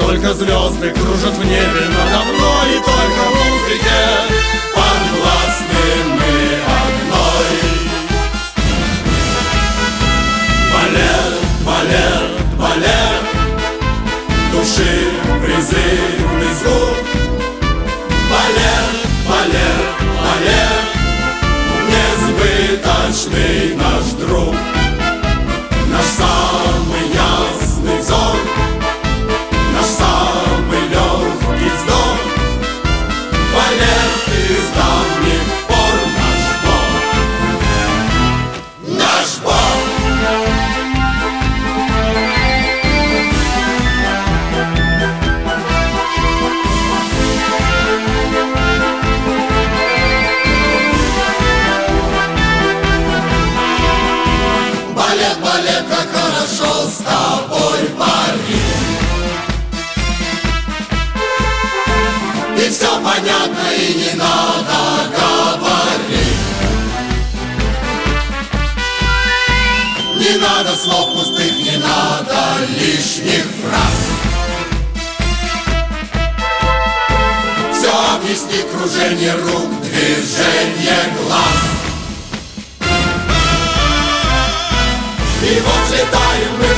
только звезды кружат в небе надо мной, и только музыке подвластны мы одной. Балет, балет, балет, души призывный звук. Балет, балет, балет, несбыточный наш друг. Наш самый ясный взор, наш самый легкий вздох. Балет из давних пор наш Бог. Наш Бог. Балет, балет, как хорошо с тобой парить. И все понятно, и не надо говорить. Не надо слов пустых, не надо лишних фраз. Все объяснит кружение рук, движение глаз. И вот взлетаем мы